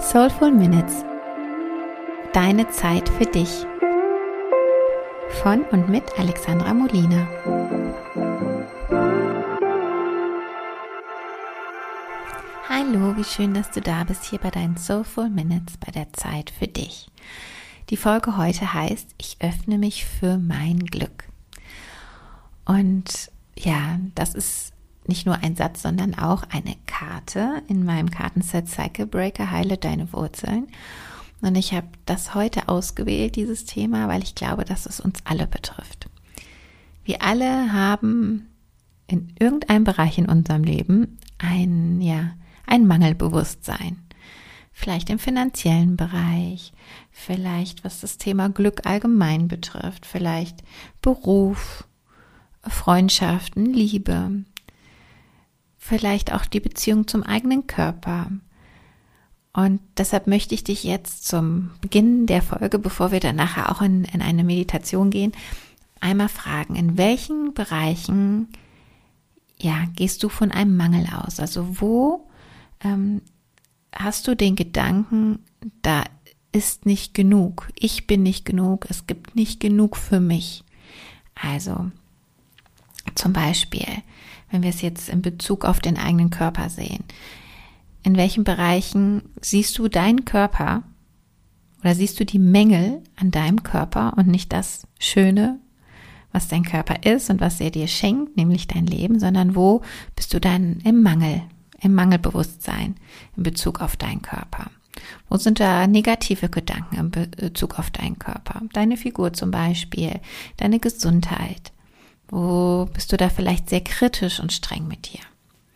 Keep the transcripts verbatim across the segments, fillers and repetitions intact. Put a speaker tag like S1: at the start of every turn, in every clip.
S1: Soulful Minutes. Deine Zeit für dich. Von und mit Alexandra Molina. Hallo, wie schön, dass du da bist, hier bei deinen Soulful Minutes, bei der Zeit für dich. Die Folge heute heißt, ich öffne mich für mein Glück. Und ja, das ist nicht nur ein Satz, sondern auch eine Karte in meinem Kartenset Cycle Breaker, heile deine Wurzeln. Und ich habe das heute ausgewählt, dieses Thema, weil ich glaube, dass es uns alle betrifft. Wir alle haben in irgendeinem Bereich in unserem Leben ein, ja, ein Mangelbewusstsein. Vielleicht im finanziellen Bereich, vielleicht was das Thema Glück allgemein betrifft, vielleicht Beruf, Freundschaften, Liebe, vielleicht auch die Beziehung zum eigenen Körper. Und deshalb möchte ich dich jetzt zum Beginn der Folge, bevor wir dann nachher auch in, in eine Meditation gehen, einmal fragen, in welchen Bereichen ja, gehst du von einem Mangel aus? Also wo ähm, hast du den Gedanken, da ist nicht genug, ich bin nicht genug, es gibt nicht genug für mich. Also zum Beispiel, wenn wir es jetzt in Bezug auf den eigenen Körper sehen, in welchen Bereichen siehst du deinen Körper oder siehst du die Mängel an deinem Körper und nicht das Schöne, was dein Körper ist und was er dir schenkt, nämlich dein Leben, sondern wo bist du dann im Mangel, im Mangelbewusstsein in Bezug auf deinen Körper? Wo sind da negative Gedanken in Bezug auf deinen Körper? Deine Figur zum Beispiel, deine Gesundheit. Wo bist du da vielleicht sehr kritisch und streng mit dir?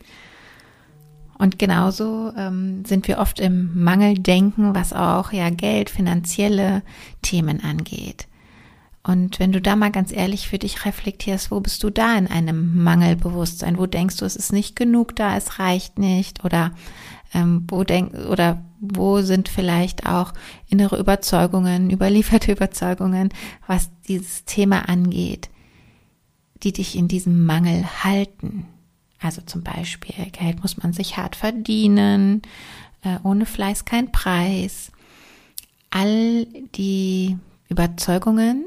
S1: Und genauso ähm, sind wir oft im Mangeldenken, was auch ja Geld, finanzielle Themen angeht. Und wenn du da mal ganz ehrlich für dich reflektierst, wo bist du da in einem Mangelbewusstsein? Wo denkst du, es ist nicht genug da, es reicht nicht? Oder ähm, wo denk oder wo sind vielleicht auch innere Überzeugungen, überlieferte Überzeugungen, was dieses Thema angeht, die dich in diesem Mangel halten? Also zum Beispiel, Geld muss man sich hart verdienen, äh, ohne Fleiß kein Preis. All die Überzeugungen,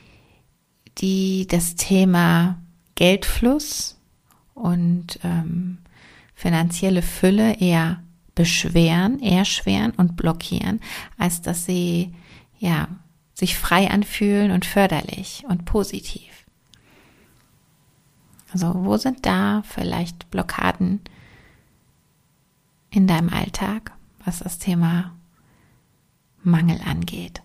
S1: die das Thema Geldfluss und ähm, finanzielle Fülle eher beschweren, erschweren und blockieren, als dass sie ja sich frei anfühlen und förderlich und positiv. Also wo sind da vielleicht Blockaden in deinem Alltag, was das Thema Mangel angeht?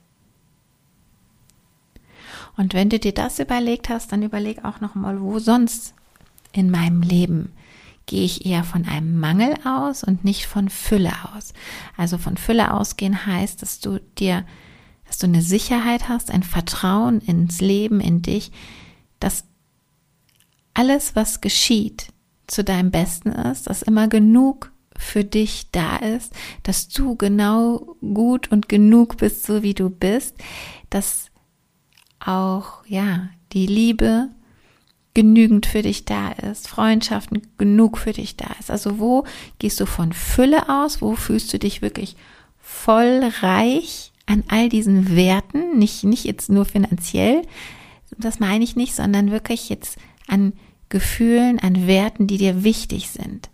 S1: Und wenn du dir das überlegt hast, dann überleg auch nochmal, wo sonst in meinem Leben gehe ich eher von einem Mangel aus und nicht von Fülle aus. Also von Fülle ausgehen heißt, dass du dir, dass du eine Sicherheit hast, ein Vertrauen ins Leben, in dich, dass alles, was geschieht, zu deinem Besten ist, dass immer genug für dich da ist, dass du genau gut und genug bist, so wie du bist, dass auch, ja, die Liebe genügend für dich da ist, Freundschaften genug für dich da ist. Also wo gehst du von Fülle aus? Wo fühlst du dich wirklich voll reich an all diesen Werten? Nicht, nicht jetzt nur finanziell, das meine ich nicht, sondern wirklich jetzt an Gefühlen, an Werten, die dir wichtig sind.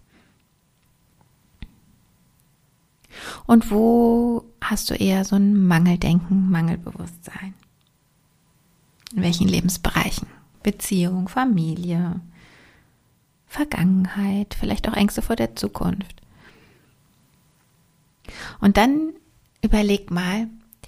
S1: Und wo hast du eher so ein Mangeldenken, Mangelbewusstsein? In welchen Lebensbereichen? Beziehung, Familie, Vergangenheit, vielleicht auch Ängste vor der Zukunft. Und dann überleg mal,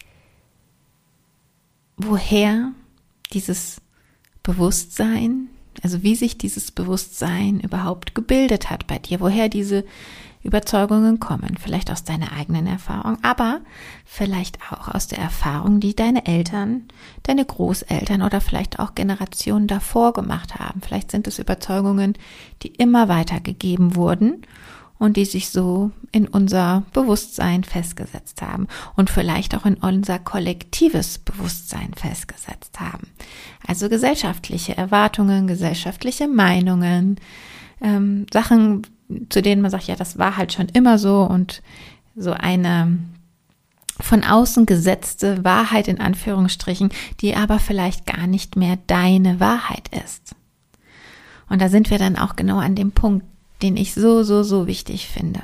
S1: woher dieses Bewusstsein, also wie sich dieses Bewusstsein überhaupt gebildet hat bei dir, woher diese Überzeugungen kommen, vielleicht aus deiner eigenen Erfahrung, aber vielleicht auch aus der Erfahrung, die deine Eltern, deine Großeltern oder vielleicht auch Generationen davor gemacht haben. Vielleicht sind es Überzeugungen, die immer weitergegeben wurden und die sich so in unser Bewusstsein festgesetzt haben und vielleicht auch in unser kollektives Bewusstsein festgesetzt haben. Also gesellschaftliche Erwartungen, gesellschaftliche Meinungen, ähm, Sachen, zu denen man sagt, ja, das war halt schon immer so, und so eine von außen gesetzte Wahrheit in Anführungsstrichen, die aber vielleicht gar nicht mehr deine Wahrheit ist. Und da sind wir dann auch genau an dem Punkt, den ich so, so, so wichtig finde.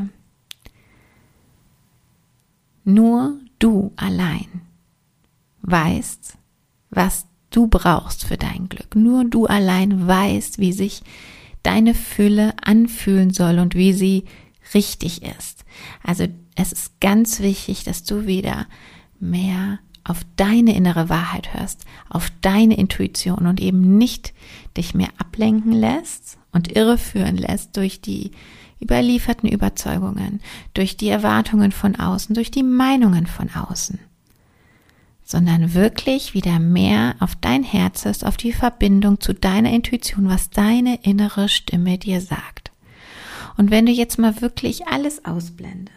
S1: Nur du allein weißt, was du brauchst für dein Glück. Nur du allein weißt, wie sich deine Fülle anfühlen soll und wie sie richtig ist. Also es ist ganz wichtig, dass du wieder mehr auf deine innere Wahrheit hörst, auf deine Intuition und eben nicht dich mehr ablenken lässt und irreführen lässt durch die überlieferten Überzeugungen, durch die Erwartungen von außen, durch die Meinungen von außen, sondern wirklich wieder mehr auf dein Herz hörst, auf die Verbindung zu deiner Intuition, was deine innere Stimme dir sagt. Und wenn du jetzt mal wirklich alles ausblendest,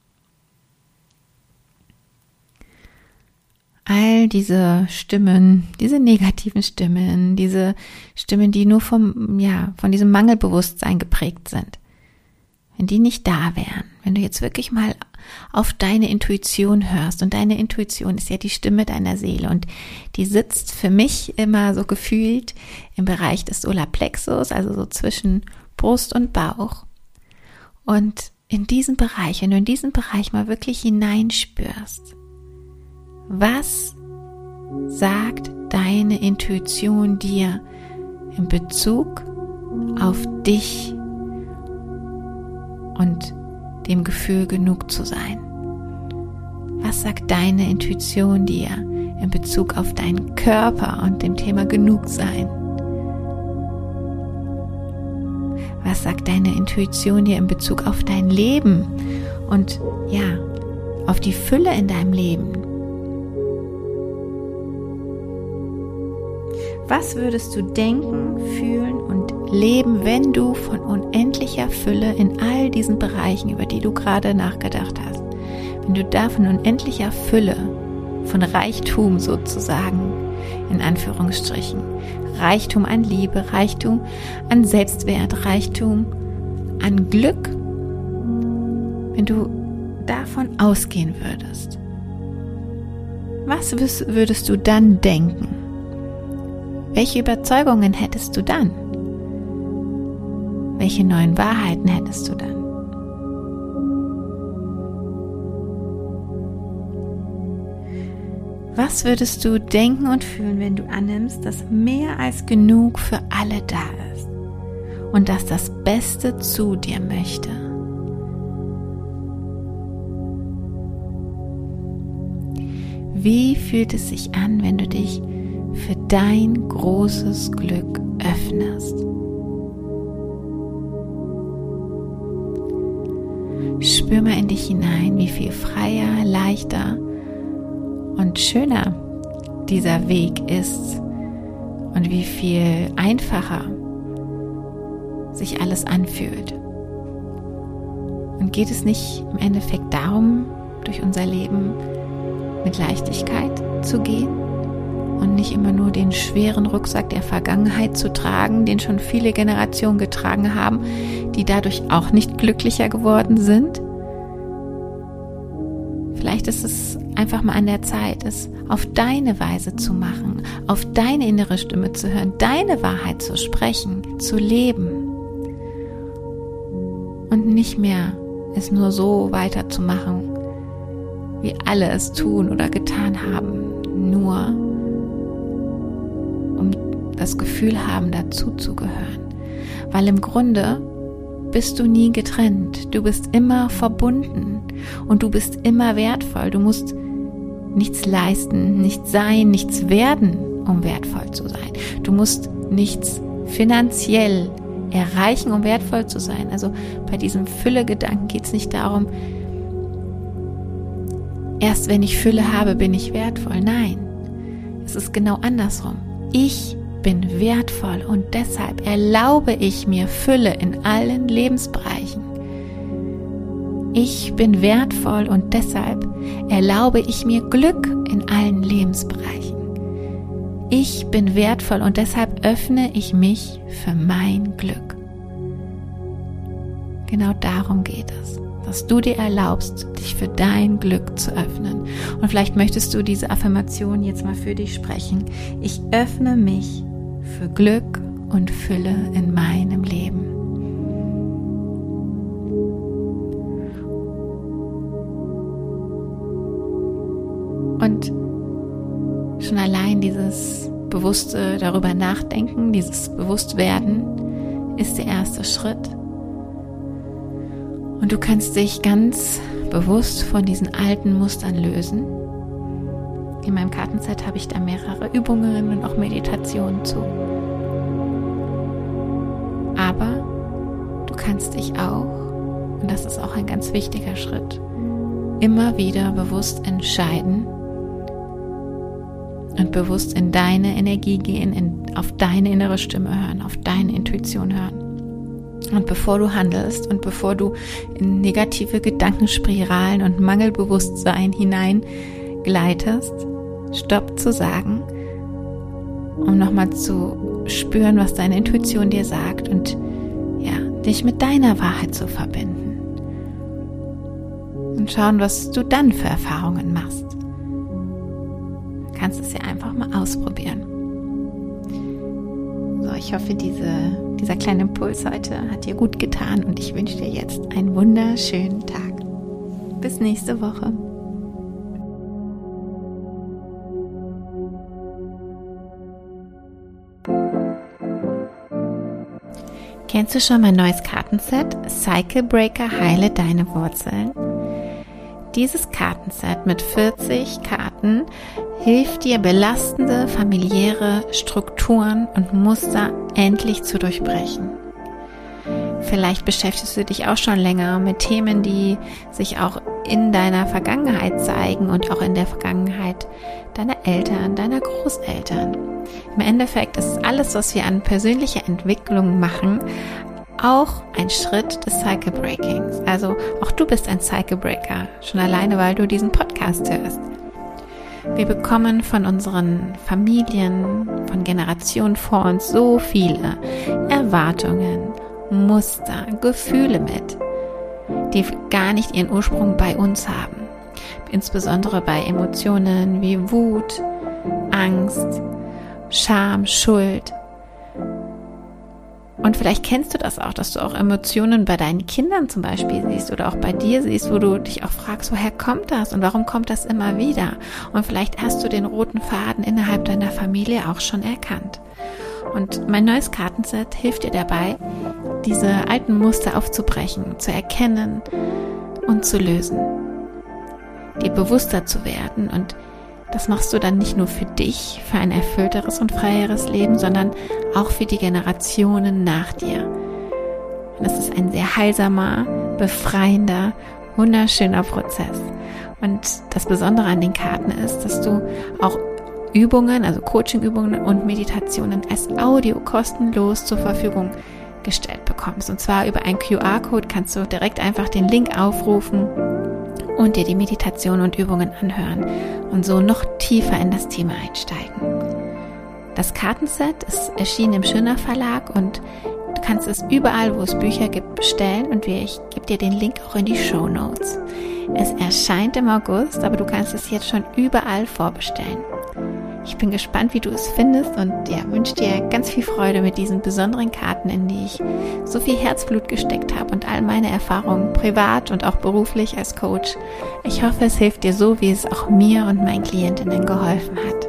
S1: all diese Stimmen, diese negativen Stimmen, diese Stimmen, die nur vom, ja, von diesem Mangelbewusstsein geprägt sind, wenn die nicht da wären, wenn du jetzt wirklich mal auf deine Intuition hörst, und deine Intuition ist ja die Stimme deiner Seele und die sitzt für mich immer so gefühlt im Bereich des Solarplexus, also so zwischen Brust und Bauch. Und in diesen Bereich, wenn du in diesen Bereich mal wirklich hineinspürst, was sagt deine Intuition dir in Bezug auf dich und dem Gefühl, genug zu sein? Was sagt deine Intuition dir in Bezug auf deinen Körper und dem Thema genug sein? Was sagt deine Intuition dir in Bezug auf dein Leben und ja, auf die Fülle in deinem Leben? Was würdest du denken, fühlen und leben, wenn du von unendlicher Fülle in all diesen Bereichen, über die du gerade nachgedacht hast, wenn du da von unendlicher Fülle, von Reichtum sozusagen, in Anführungsstrichen, Reichtum an Liebe, Reichtum an Selbstwert, Reichtum an Glück, wenn du davon ausgehen würdest, was würdest du dann denken? Welche Überzeugungen hättest du dann? Welche neuen Wahrheiten hättest du dann? Was würdest du denken und fühlen, wenn du annimmst, dass mehr als genug für alle da ist und dass das Beste zu dir möchte? Wie fühlt es sich an, wenn du dich für dein großes Glück öffnest? Spür mal in dich hinein, wie viel freier, leichter und schöner dieser Weg ist und wie viel einfacher sich alles anfühlt. Und geht es nicht im Endeffekt darum, durch unser Leben mit Leichtigkeit zu gehen und nicht immer nur den schweren Rucksack der Vergangenheit zu tragen, den schon viele Generationen getragen haben, die dadurch auch nicht glücklicher geworden sind? Vielleicht ist es einfach mal an der Zeit, es auf deine Weise zu machen, auf deine innere Stimme zu hören, deine Wahrheit zu sprechen, zu leben und nicht mehr es nur so weiterzumachen, wie alle es tun oder getan haben, nur um das Gefühl haben, dazuzugehören. Weil im Grunde bist du nie getrennt, du bist immer verbunden und du bist immer wertvoll. Du musst nichts leisten, nichts sein, nichts werden, um wertvoll zu sein. Du musst nichts finanziell erreichen, um wertvoll zu sein. Also bei diesem Fülle-Gedanken geht es nicht darum, erst wenn ich Fülle habe, bin ich wertvoll. Nein, es ist genau andersrum. Ich bin wertvoll und deshalb erlaube ich mir Fülle in allen Lebensbereichen. Ich bin wertvoll und deshalb erlaube ich mir Glück in allen Lebensbereichen. Ich bin wertvoll und deshalb öffne ich mich für mein Glück. Genau darum geht es. dass du dir erlaubst, dich für dein Glück zu öffnen. Und vielleicht möchtest du diese Affirmation jetzt mal für dich sprechen. Ich öffne mich für Glück und Fülle in meinem Leben. Und schon allein dieses bewusste darüber nachdenken, dieses Bewusstwerden ist der erste Schritt. Und du kannst dich ganz bewusst von diesen alten Mustern lösen. In meinem Kartenset habe ich da mehrere Übungen und auch Meditationen zu. Aber du kannst dich auch, und das ist auch ein ganz wichtiger Schritt, immer wieder bewusst entscheiden und bewusst in deine Energie gehen, in, auf deine innere Stimme hören, auf deine Intuition hören. Und bevor du handelst und bevor du in negative Gedankenspiralen und Mangelbewusstsein hineingleitest, Stopp zu sagen, um nochmal zu spüren, was deine Intuition dir sagt und ja, dich mit deiner Wahrheit zu verbinden. Und schauen, was du dann für Erfahrungen machst. Du kannst es ja einfach mal ausprobieren. So, ich hoffe, diese, dieser kleine Impuls heute hat dir gut getan und ich wünsche dir jetzt einen wunderschönen Tag. Bis nächste Woche. Kennst du schon mein neues Kartenset? Cycle Breaker, heile deine Wurzeln. Dieses Kartenset mit vierzig Karten hilft dir, belastende familiäre Strukturen und Muster endlich zu durchbrechen. Vielleicht beschäftigst du dich auch schon länger mit Themen, die sich auch in deiner Vergangenheit zeigen und auch in der Vergangenheit deiner Eltern, deiner Großeltern. Im Endeffekt ist alles, was wir an persönlicher Entwicklung machen, auch ein Schritt des Cycle Breakings. Also auch du bist ein Cycle Breaker, schon alleine, weil du diesen Podcast hörst. Wir bekommen von unseren Familien, von Generationen vor uns so viele Erwartungen, Muster, Gefühle mit, die gar nicht ihren Ursprung bei uns haben. Insbesondere bei Emotionen wie Wut, Angst, Scham, Schuld. Und vielleicht kennst du das auch, dass du auch Emotionen bei deinen Kindern zum Beispiel siehst oder auch bei dir siehst, wo du dich auch fragst, woher kommt das und warum kommt das immer wieder? Und vielleicht hast du den roten Faden innerhalb deiner Familie auch schon erkannt. Und mein neues Kartenset hilft dir dabei, diese alten Muster aufzubrechen, zu erkennen und zu lösen, dir bewusster zu werden. Und das machst du dann nicht nur für dich, für ein erfüllteres und freieres Leben, sondern auch für die Generationen nach dir. Und das ist ein sehr heilsamer, befreiender, wunderschöner Prozess. Und das Besondere an den Karten ist, dass du auch Übungen, also Coaching-Übungen und Meditationen als Audio kostenlos zur Verfügung gestellt bekommst. Und zwar über einen Q R-Code kannst du direkt einfach den Link aufrufen und dir die Meditation und Übungen anhören und so noch tiefer in das Thema einsteigen. Das Kartenset ist erschienen im Schöner Verlag und du kannst es überall, wo es Bücher gibt, bestellen und ich gebe dir den Link auch in die Shownotes. Es erscheint im August, aber du kannst es jetzt schon überall vorbestellen. Ich bin gespannt, wie du es findest und ja, wünsche dir ganz viel Freude mit diesen besonderen Karten, in die ich so viel Herzblut gesteckt habe und all meine Erfahrungen privat und auch beruflich als Coach. Ich hoffe, es hilft dir so, wie es auch mir und meinen Klientinnen geholfen hat.